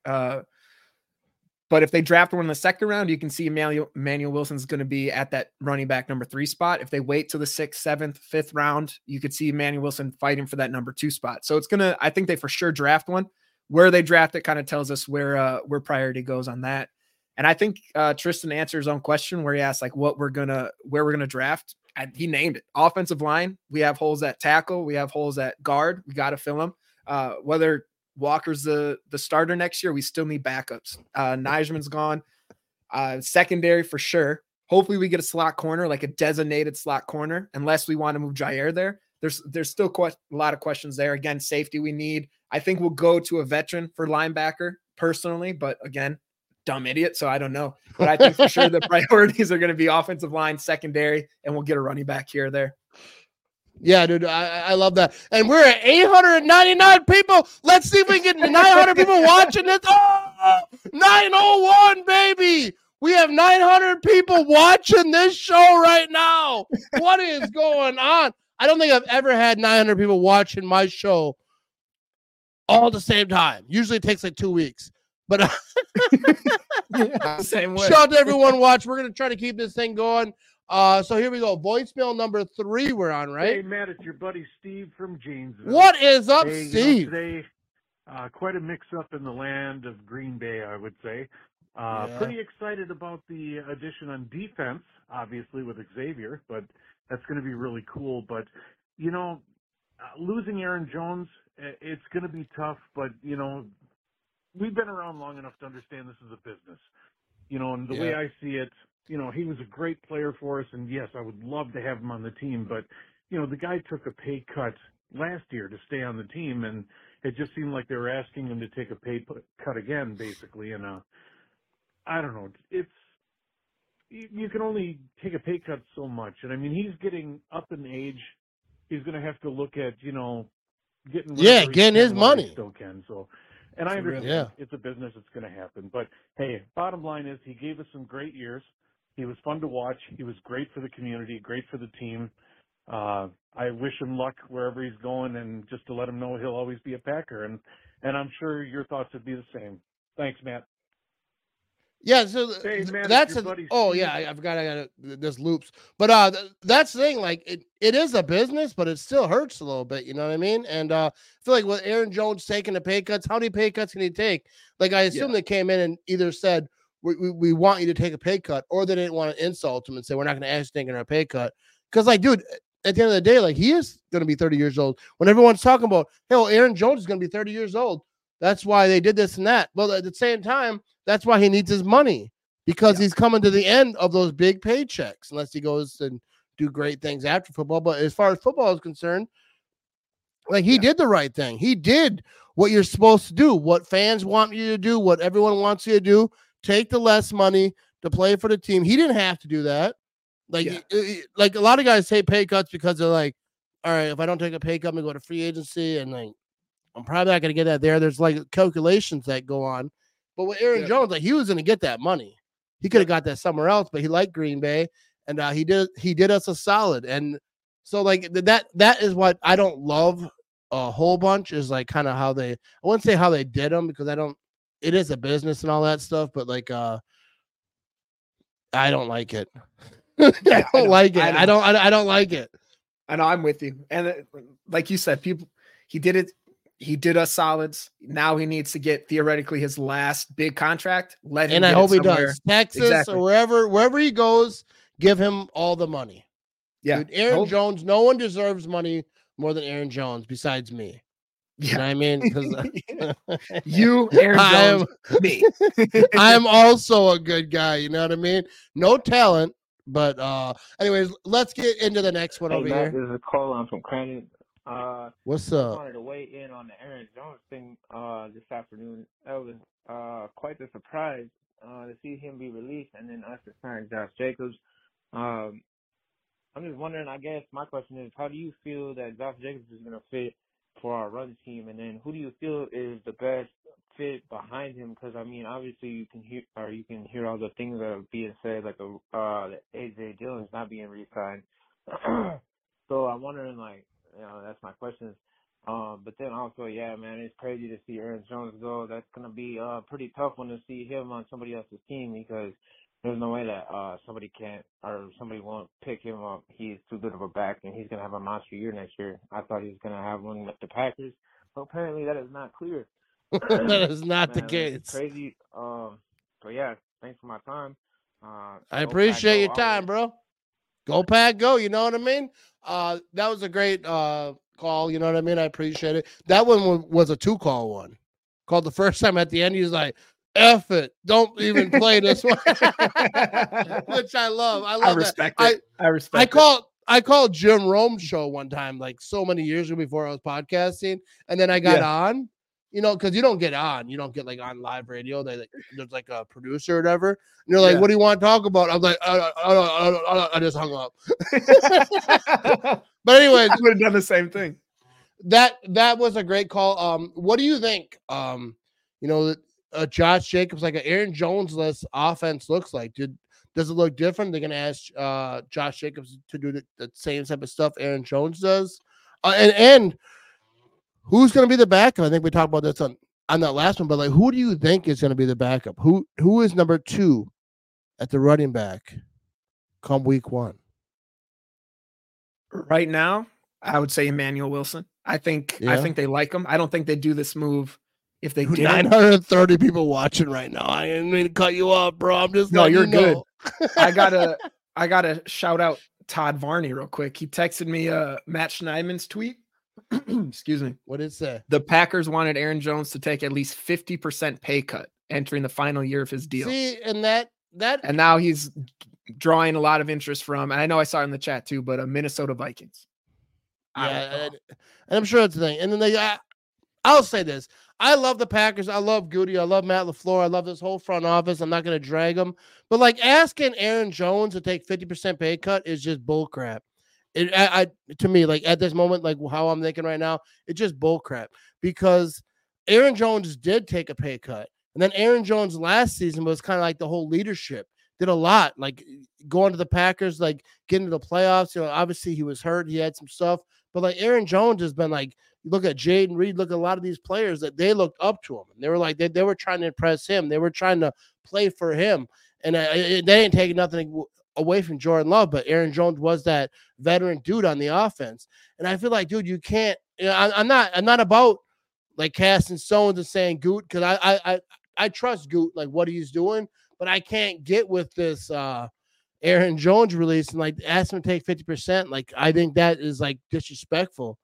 But if they draft one in the second round, you can see Emmanuel Wilson's going to be at that running back number 3 spot. If they wait till the 6th, 7th, 5th round, you could see Emmanuel Wilson fighting for that number 2 spot. So I think they for sure draft one. Where they draft it kind of tells us where priority goes on that. And I think Tristan answered his own question where he asked, like, where we're gonna draft. He named it. Offensive line, we have holes at tackle, we have holes at guard. We got to fill them. Whether Walker's the starter next year, we still need backups. Nijman's gone. Secondary for sure. Hopefully we get a slot corner, like a designated slot corner, unless we want to move Jair there. There's still quite a lot of questions there. Again, safety we need. I think we'll go to a veteran for linebacker personally, but again, dumb idiot, so I don't know. But I think for sure the priorities are going to be offensive line, secondary, and we'll get a running back here or there. Yeah, dude, I love that. And we're at 899 people. Let's see if we can get 900 people watching this. Oh, 901, baby. We have 900 people watching this show right now. What is going on? I don't think I've ever had 900 people watching my show all at the same time. Usually it takes like 2 weeks. But same way. Shout out to everyone watch. We're going to try to keep this thing going. So here we go. Voicemail number 3 we're on, right? Hey, Matt, it's your buddy Steve from Janesville. What is up, Steve? Today, quite a mix-up in the land of Green Bay, I would say. Yeah. Pretty excited about the addition on defense, obviously, with Xavier, but That's going to be really cool. But, you know, losing Aaron Jones, it's going to be tough. But, you know, we've been around long enough to understand this is a business. You know, and the way I see it, you know, he was a great player for us. And, yes, I would love to have him on the team. But, you know, the guy took a pay cut last year to stay on the team. And it just seemed like they were asking him to take a pay cut again, basically. And I don't know. You can only take a pay cut so much. And, I mean, he's getting up in age. He's going to have to look at, you know, getting his money. He still can. So, and I understand it's a business. It's going to happen. But, hey, bottom line is he gave us some great years. He was fun to watch. He was great for the community, great for the team. I wish him luck wherever he's going, and just to let him know he'll always be a Packer. And I'm sure your thoughts would be the same. Thanks, Matt. Yeah, so hey, man, that's I got this loops, but that's the thing. Like it is a business, but it still hurts a little bit. You know what I mean? And I feel like with Aaron Jones taking the pay cuts, how many pay cuts can he take? Like I assume they came in and either said we want you to take a pay cut, or they didn't want to insult him and say we're not going to ask you taking our pay cut. Because like, dude, at the end of the day, like he is going to be 30 years old. When everyone's talking about, hey, well, Aaron Jones is going to be 30 years old. That's why they did this and that. Well, at the same time, that's why he needs his money, because he's coming to the end of those big paychecks, unless he goes and do great things after football. But as far as football is concerned, like he did the right thing. He did what you're supposed to do, what fans want you to do, what everyone wants you to do. Take the less money to play for the team. He didn't have to do that. Like, like a lot of guys take pay cuts because they're like, all right, if I don't take a pay cut, I'm going to go to free agency, and like, I'm probably not going to get that there. There's like calculations that go on. But with Aaron Jones, like he was going to get that money. He could have got that somewhere else, but he liked Green Bay, and he did us a solid. And so like that is what I don't love a whole bunch, is like kind of how I wouldn't say how they did them, because it is a business and all that stuff, but like I don't like it. I don't like it. I don't like it. I know, I'm with you. And like you said, he did it. He did us solids. Now he needs to get theoretically his last big contract. And I hope he does. Texas or wherever he goes, give him all the money. Yeah. Dude, Aaron Jones, no one deserves money more than Aaron Jones besides me. Yeah. You know what I mean? Because you, Aaron Jones, me. I am also a good guy. You know what I mean? No talent, but anyways, let's get into the next one over here. This is a call. I'm from Crandon. What's up? I wanted to weigh in on the Aaron Jones thing this afternoon. That was quite a surprise to see him be released, and then us to sign Josh Jacobs. I'm just wondering, I guess my question is, how do you feel that Josh Jacobs is going to fit for our run team, and then who do you feel is the best fit behind him? Because I mean, obviously you can hear all the things that are being said, like that AJ Dillon's not being re-signed. So I'm wondering, like, you know, that's my question. But then also, man, it's crazy to see Aaron Jones go. That's gonna be a pretty tough one to see him on somebody else's team, because there's no way that somebody won't pick him up. He's too good of a back, and he's gonna have a monster year next year. I thought he was gonna have one with the Packers, but apparently that is not clear. That is not the case. It's crazy. But yeah, thanks for my time. I appreciate your time, bro. Go Pack, go. You know what I mean? That was a great call. You know what I mean? I appreciate it. That one was a 2-call one. Called the first time at the end. He was like, F it. Don't even play this one. Which I love. I respect it. I respect it. I called Jim Rome's show one time, like so many years ago before I was podcasting. And then I got on, you know, because you don't get on. You don't get like on live radio. There's like a producer or whatever. And they're like, what do you want to talk about? I'm like, I just hung up. But anyways, I would have done the same thing. That was a great call. What do you think? You know, Josh Jacobs, like an Aaron Jones-less offense looks like. Does it look different? They're going to ask Josh Jacobs to do the same type of stuff Aaron Jones does. And who's going to be the backup? I think we talked about this on that last one, but like, who do you think is going to be the backup? Who is number 2 at the running back come week 1? Right now, I would say Emmanuel Wilson. I think they like him. I don't think they do this move if they did. 930 people watching right now. I didn't mean to cut you off, bro. I'm just you're good. I gotta shout out Todd Varney real quick. He texted me Matt Schneidman's tweet. Excuse me. What did it say? The Packers wanted Aaron Jones to take at least 50% pay cut entering the final year of his deal. See, and that and now he's drawing a lot of interest from, and I know I saw it in the chat too, but Minnesota Vikings. Yeah, and I'm sure that's the thing. And then I'll say this. I love the Packers. I love Goody. I love Matt LaFleur. I love this whole front office. I'm not going to drag them. But, like, asking Aaron Jones to take 50% pay cut is just bullcrap. To me, like, at this moment, like how I'm thinking right now, it's just bullcrap. Because Aaron Jones did take a pay cut. And then Aaron Jones last season was kind of like the whole leadership. Did a lot, like going to the Packers, like getting to the playoffs. You know, obviously he was hurt. He had some stuff. But, like, Aaron Jones has been, like, you look at Jaden Reed, look at a lot of these players that they looked up to him. And they were like, they were trying to impress him. They were trying to play for him. And they didn't take nothing away from Jordan Love, but Aaron Jones was that veteran dude on the offense. And I feel like, dude, you can't, you know, I'm not about like casting stones and saying Goot, because I trust Goot, like what he's doing, but I can't get with this Aaron Jones release and like ask him to take 50%. Like, I think that is like disrespectful.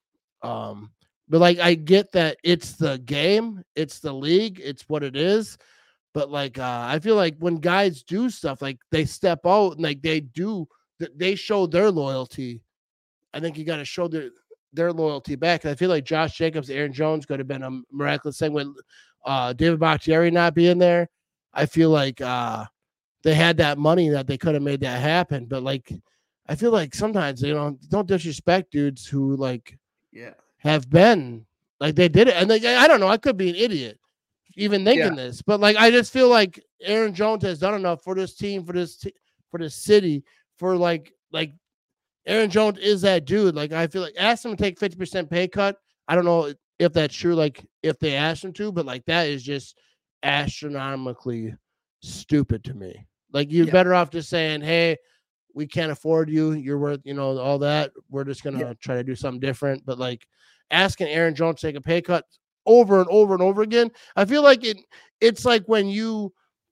But like, I get that it's the game, it's the league, it's what it is. But like, I feel like when guys do stuff, like they step out and like they show their loyalty. I think you got to show their loyalty back. And I feel like Josh Jacobs, Aaron Jones could have been a miraculous thing with David Bakhtiari not being there. I feel like they had that money that they could have made that happen. But like, I feel like sometimes, you know, don't disrespect dudes who like have been like they did it. And like, I don't know, I could be an idiot even thinking this, but like, I just feel like Aaron Jones has done enough for this team, for this city, for like Aaron Jones is that dude. Like, I feel like ask him to take 50% pay cut. I don't know if that's true, like if they asked him to, but like that is just astronomically stupid to me. Like, you're better off just saying, hey, we can't afford you. You're worth, you know, all that. We're just going to try to do something different. But like asking Aaron Jones to take a pay cut over and over and over again, I feel like it's like when you're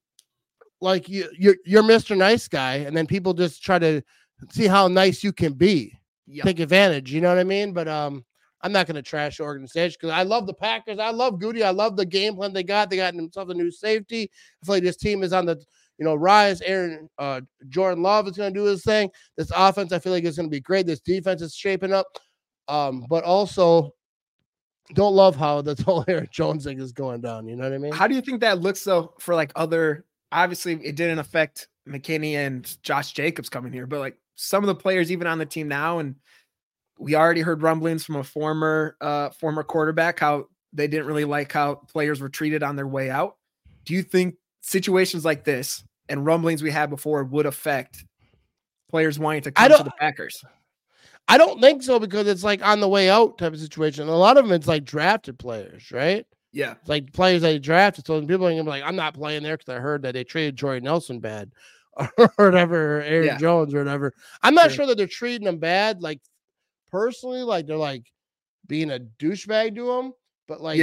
Mr. Nice Guy, and then people just try to see how nice you can be, take advantage. You know what I mean? But I'm not going to trash the organization because I love the Packers. I love Goody. I love the game plan they got. They got themselves a new safety. I feel like this team is on the rise. Jordan Love is going to do his thing. This offense, I feel like, is going to be great. This defense is shaping up. But also, don't love how the whole Aaron Jones thing is going down. You know what I mean? How do you think that looks though for like other? Obviously, it didn't affect McKinney and Josh Jacobs coming here, but like some of the players even on the team now, and we already heard rumblings from a former quarterback how they didn't really like how players were treated on their way out. Do you think situations like this and rumblings we had before would affect players wanting to come to the Packers? I don't think so, because it's like on the way out type of situation. A lot of them, it's like drafted players, right? Yeah. It's like players they drafted. So people are going to be like, I'm not playing there because I heard that they traded Jordy Nelson bad or whatever, Aaron Jones or whatever. I'm not sure that they're treating them bad. Like, personally, like they're like being a douchebag to them. But like,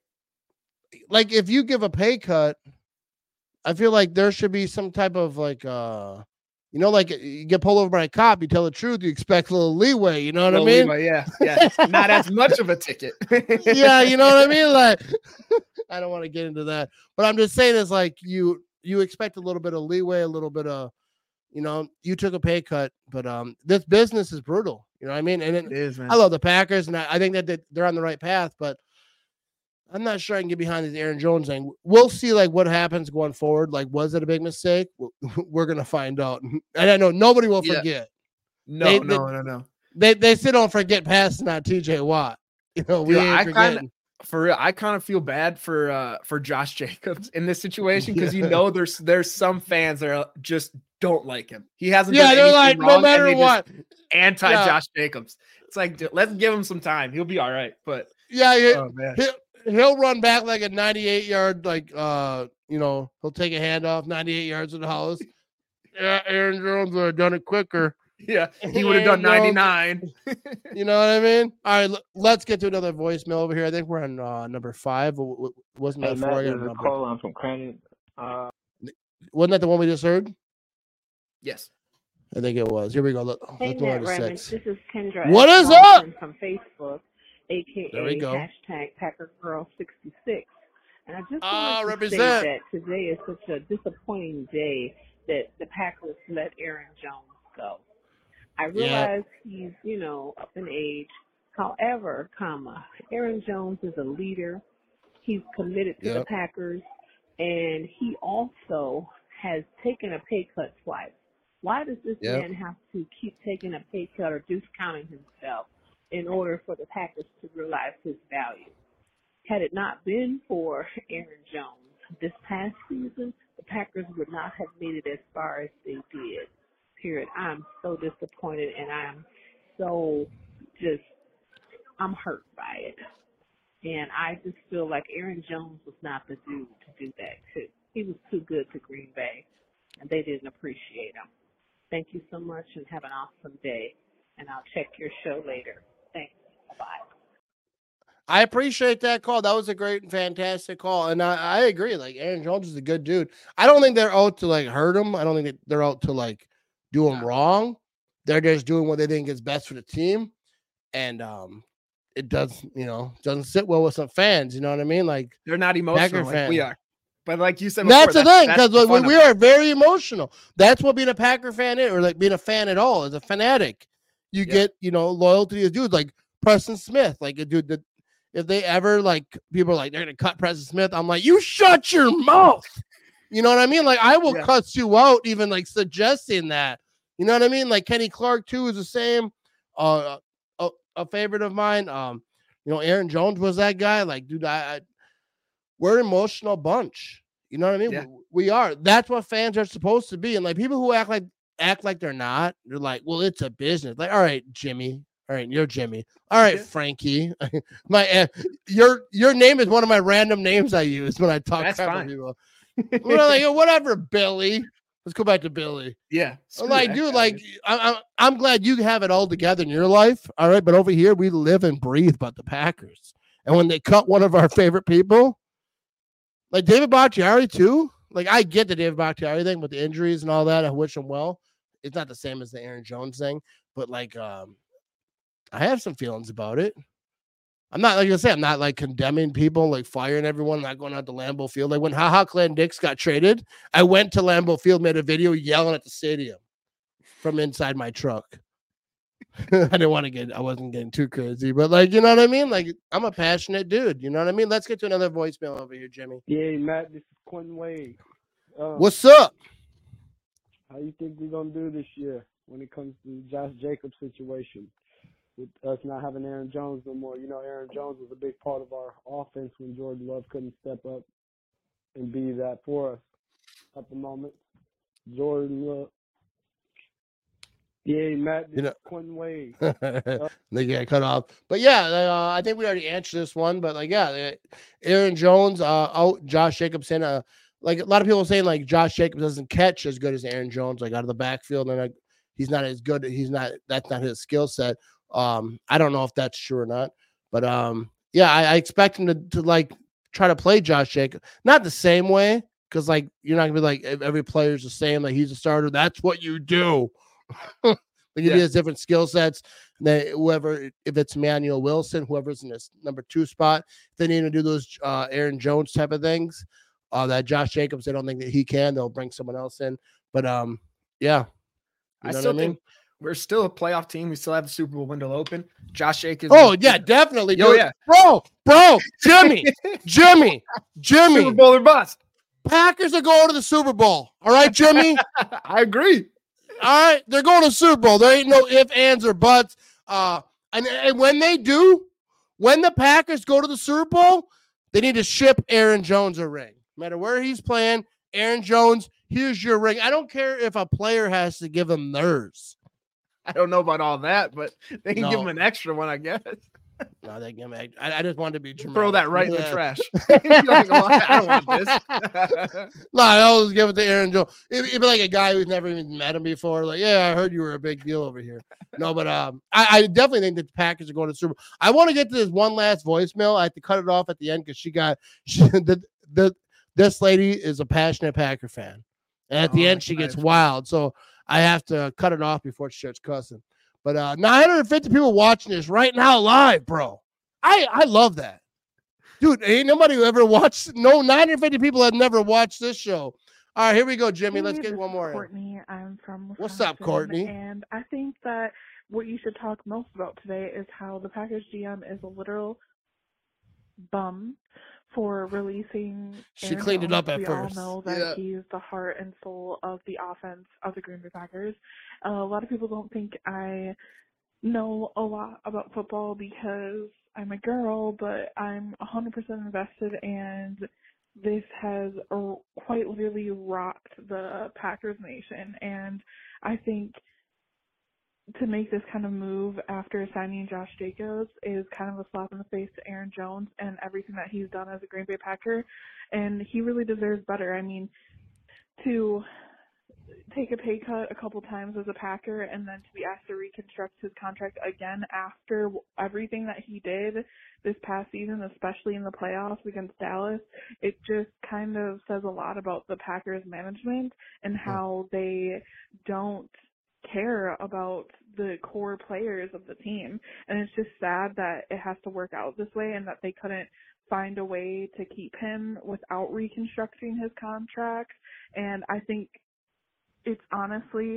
like if you give a pay cut, I feel like there should be some type of like, like you get pulled over by a cop, you tell the truth, you expect a little leeway. You know what I mean? Leeway, yeah. Not as much of a ticket. Yeah, you know what I mean? Like, I don't want to get into that, but I'm just saying it's like you expect a little bit of leeway, a little bit of, you took a pay cut, but this business is brutal. You know what I mean? And it is, man. I love the Packers, and I think that they're on the right path, but I'm not sure I can get behind this Aaron Jones thing. We'll see like what happens going forward. Like, was it a big mistake? We're going to find out. And I know nobody will forget. No. They still don't forget passing on TJ Watt. We ain't forgetting. For real, I kind of feel bad for Josh Jacobs in this situation, because there's some fans that just don't like him. He hasn't done anything like wrong, no matter what, Josh Jacobs. It's like, let's give him some time. He'll be all right. But he'll run back like a 98-yard, like he'll take a handoff 98 yards in the house. Yeah, Aaron Jones would have done it quicker. Yeah, he would have done 99. You know what I mean? All right, let's get to another voicemail over here. I think we're on number 5. Wasn't that 4? This is Cole. I'm from Credit. Wasn't that the one we just heard? Yes. I think it was. Here we go. Hey, Matt Raymond. This is Kendra. What is up? From Facebook, aka #PackerGirl66. And I just want to say that today is such a disappointing day that the Packers let Aaron Jones go. I realize he's, up in age. However, Aaron Jones is a leader. He's committed to the Packers, and he also has taken a pay cut twice. Why does this man have to keep taking a pay cut or discounting himself in order for the Packers to realize his value? Had it not been for Aaron Jones this past season, the Packers would not have made it as far as they did. Period. I'm so disappointed, and I'm so I'm hurt by it. And I just feel like Aaron Jones was not the dude to do that too. He was too good to Green Bay, and they didn't appreciate him. Thank you so much, and have an awesome day. And I'll check your show later. Thanks. Bye. I appreciate that call. That was a great and fantastic call. And I agree. Like, Aaron Jones is a good dude. I don't think they're out to, hurt him. I don't think they're out to, do him wrong. They're just doing what they think is best for the team. And it doesn't sit well with some fans. You know what I mean? Like, they're not emotional like we are. But like you said before, that's the thing, because we are very emotional. That's what being a Packer fan is, or being a fan at all, is a fanatic. You get, loyalty to these dudes, like Preston Smith, like a dude that if they ever, people are like, they're going to cut Preston Smith. I'm like, you shut your mouth. You know what I mean? Like, I will cut you out, even suggesting that. You know what I mean? Like, Kenny Clark, too, is the same. A favorite of mine. Aaron Jones was that guy. Like, dude, we're an emotional bunch. You know what I mean? Yeah. We are. That's what fans are supposed to be. And people who act like they're not, they're like, well, it's a business. Like, all right, Jimmy. All right, you're Jimmy. All right, Frankie. Your name is one of my random names I use when I talk to people. We're like, whatever, Billy. Let's go back to Billy. Yeah. I'm glad you have it all together in your life. All right. But over here, we live and breathe about the Packers. And when they cut one of our favorite people, like David Bakhtiari too, I get the David Bakhtiari thing with the injuries and all that. I wish him well. It's not the same as the Aaron Jones thing, but I have some feelings about it. I'm not, like I say, I'm not condemning people, firing everyone, not going out to Lambeau Field. Like when HaHa Clan Dix got traded, I went to Lambeau Field, made a video yelling at the stadium from inside my truck. I wasn't getting too crazy, but you know what I mean? I'm a passionate dude. You know what I mean? Let's get to another voicemail over here, Jimmy. Yeah, Matt, this is Quentin Wade. What's up? How you think we're going to do this year when it comes to the Josh Jacobs situation? With us not having Aaron Jones no more. Aaron Jones was a big part of our offense when Jordan Love couldn't step up and be that for us at the moment. Jordan Love. Yeah, Matt, Quentin Wade. They get cut off. But I think we already answered this one. But Aaron Jones, Josh Jacobs in a lot of people saying Josh Jacobs doesn't catch as good as Aaron Jones, out of the backfield, and he's not as good. That's not his skill set. I don't know if that's true or not, but I expect him to try to play Josh Jacobs, not the same way, because you're not gonna be every player's the same, he's a starter. That's what you do. He has different skill sets. Whoever, if it's Manuel Wilson, whoever's in this number 2 spot, they need to do those Aaron Jones type of things. That Josh Jacobs, they don't think that he can. They'll bring someone else in, but I still think we're still a playoff team. We still have the Super Bowl window open. Josh Jacobs. Oh, yeah, definitely. Oh, yeah. Bro, Jimmy. Super Bowl or bust. Packers are going to the Super Bowl. All right, Jimmy? I agree. All right, they're going to the Super Bowl. There ain't no ifs, ands, or buts. And when they do, when the Packers go to the Super Bowl, they need to ship Aaron Jones a ring. No matter where he's playing, Aaron Jones, here's your ring. I don't care if a player has to give him theirs. I don't know about all that, but they can give him an extra one, I guess. No, they give him. I just wanted to be dramatic. Throw that right in the trash. I don't want this. No, I always give it to Aaron Jones. It'd be like a guy who's never even met him before. I heard you were a big deal over here. No, but I definitely think that the Packers are going to Super Bowl. I want to get to this one last voicemail. I had to cut it off at the end because this lady is a passionate Packer fan. And at the end, she gets wild. So I have to cut it off before it starts cussing. But 950 people watching this right now live, bro. I love that. Dude, ain't nobody who ever watched. No, 950 people have never watched this show. All right, here we go, Jimmy. Let's get one more. Courtney, I'm from Wisconsin. What's up, Courtney? And I think that what you should talk most about today is how the Packers GM is a literal bum for releasing. She cleaned it up at first. We all know that he's the heart and soul of the offense of the Green Bay Packers. A lot of people don't think I know a lot about football because I'm a girl, but I'm 100% invested, and this has quite literally rocked the Packers nation. And I think to make this kind of move after signing Josh Jacobs is kind of a slap in the face to Aaron Jones and everything that he's done as a Green Bay Packer, and he really deserves better. I mean, to take a pay cut a couple times as a Packer and then to be asked to reconstruct his contract again after everything that he did this past season, especially in the playoffs against Dallas, it just kind of says a lot about the Packers management and how they don't care about the core players of the team. And it's just sad that it has to work out this way and that they couldn't find a way to keep him without reconstructing his contract. And I think it's honestly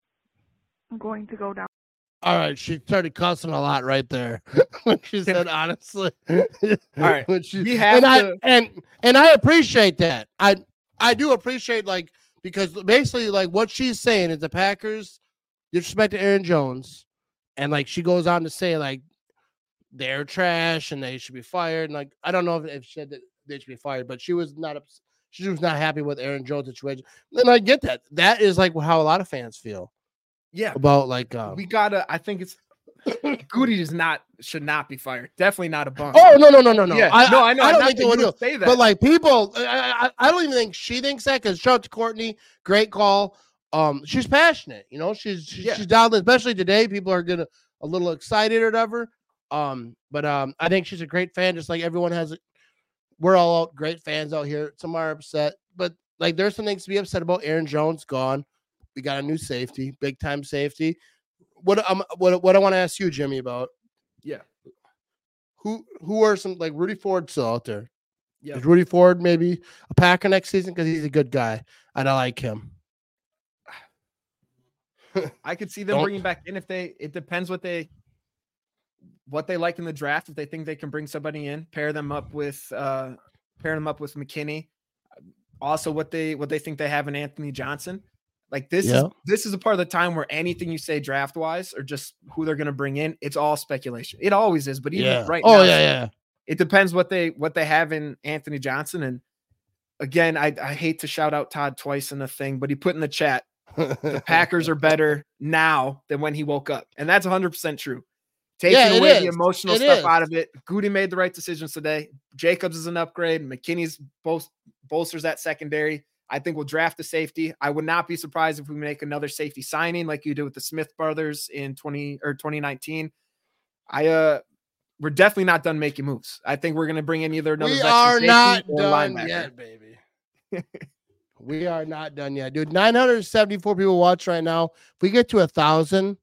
going to go down. All right, she started cussing a lot right there when she said honestly. All right, we have and I appreciate that. I do appreciate, like, because basically, like, what she's saying is the Packers disrespect Aaron Jones, and like she goes on to say like they're trash and they should be fired. And like I don't know if she said that they should be fired, but she was not happy with Aaron Jones' situation. And I get that. That is like how a lot of fans feel. Yeah. About like we gotta. I think it's Goody should not be fired. Definitely not a bum. Oh no. Yeah. I know. I don't think they would say that. But like people, I don't even think she thinks that. Because shout out to Courtney, great call. She's passionate. You know, she's down. Especially today, people are a little excited or whatever. But I think she's a great fan. Just like everyone has. We're all great fans out here. Some are upset, but like there's some things to be upset about. Aaron Jones gone. We got a new safety, big time safety. What I want to ask you, Jimmy, about? Yeah. Who are some, like, Rudy Ford still out there? Yeah. Is Rudy Ford maybe a Packer next season because he's a good guy and I like him? I could see them bringing back in it depends what they like in the draft. If they think they can bring somebody in, pair them up with McKinney. Also, what they think they have in Anthony Johnson. Like this is a part of the time where anything you say draft wise or just who they're going to bring in, it's all speculation. It always is, but even right now, it depends what they have in Anthony Johnson. And again, I hate to shout out Todd twice in the thing, but he put in the chat, the Packers are better now than when he woke up, and that's 100% true. Taking away the emotional stuff out of it, Goody made the right decisions today. Jacobs is an upgrade. McKinney's bolsters that secondary. I think we'll draft a safety. I would not be surprised if we make another safety signing like you did with the Smith brothers in 2019. We're definitely not done making moves. I think we're going to bring in either another. We are not done yet, baby. We are not done yet, dude. 974 people watch right now. If we get to 1,000,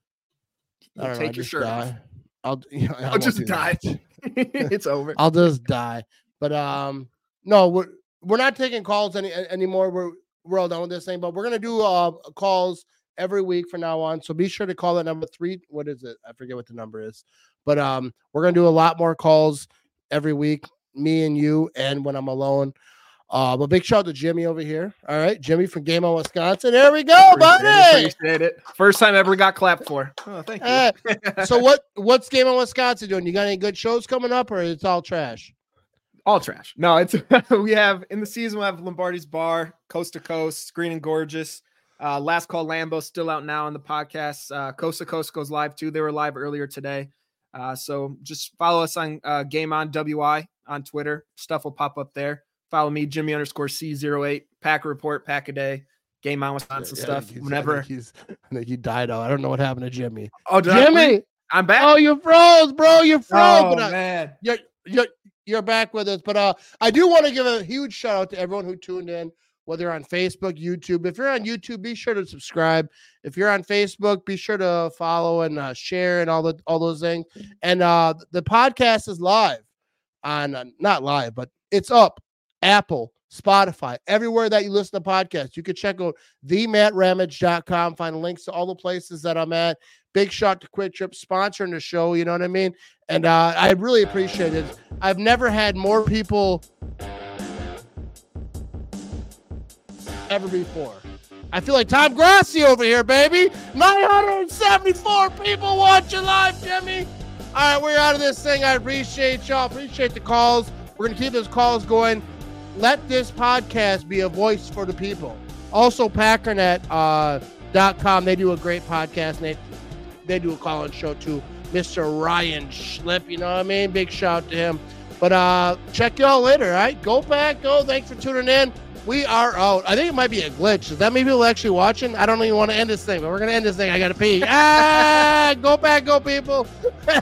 take your shirt off. I'll just die. It's over. I'll just die. But no, we're not taking calls anymore. We're all done with this thing, but we're gonna do calls every week from now on. So be sure to call that number 3. What is it? I forget what the number is. But we're gonna do a lot more calls every week, me and you, and when I'm alone. But big shout out to Jimmy over here. All right, Jimmy from Game On Wisconsin. There we go, buddy. Appreciate it. First time ever got clapped for. Oh, thank you. So what's Game On Wisconsin doing? You got any good shows coming up, or it's all trash? All trash. No, it's we have in the season. We have Lombardi's Bar, Coast to Coast, Green and Gorgeous. Last Call Lambo still out now on the podcast. Coast to Coast goes live too. They were live earlier today. So just follow us on Game On WI on Twitter. Stuff will pop up there. Follow me, Jimmy_C08, Packer Report, Pack a Day, Game On Wisconsin stuff. Whenever I think he died out. I don't know what happened to Jimmy. Oh, Jimmy, I'm back. Oh, you froze, bro. You froze. Oh, man. You're back with us. But I do want to give a huge shout out to everyone who tuned in, whether you're on Facebook, YouTube. If you're on YouTube, be sure to subscribe. If you're on Facebook, be sure to follow and share and all those things. And the podcast is live on not live, but it's up. Apple, Spotify, everywhere that you listen to podcasts. You can check out themattramage.com, find links to all the places that I'm at. Big shout to Quick Trip sponsoring the show, you know what I mean? And I really appreciate it. I've never had more people ever before. I feel like Tom Grassi over here, baby. 974 people watching live, Jimmy. All right, we're out of this thing. I appreciate y'all. Appreciate the calls. We're going to keep those calls going. Let this podcast be a voice for the people. Also, Packernet.com. They do a great podcast. They do a call-in show too. Mr. Ryan Schlip, you know what I mean? Big shout out to him. But check y'all later, all right? Go Pack, go. Thanks for tuning in. We are out. I think it might be a glitch. Is that maybe people actually watching? I don't even want to end this thing, but we're going to end this thing. I got to pee. Go Pack, go, people.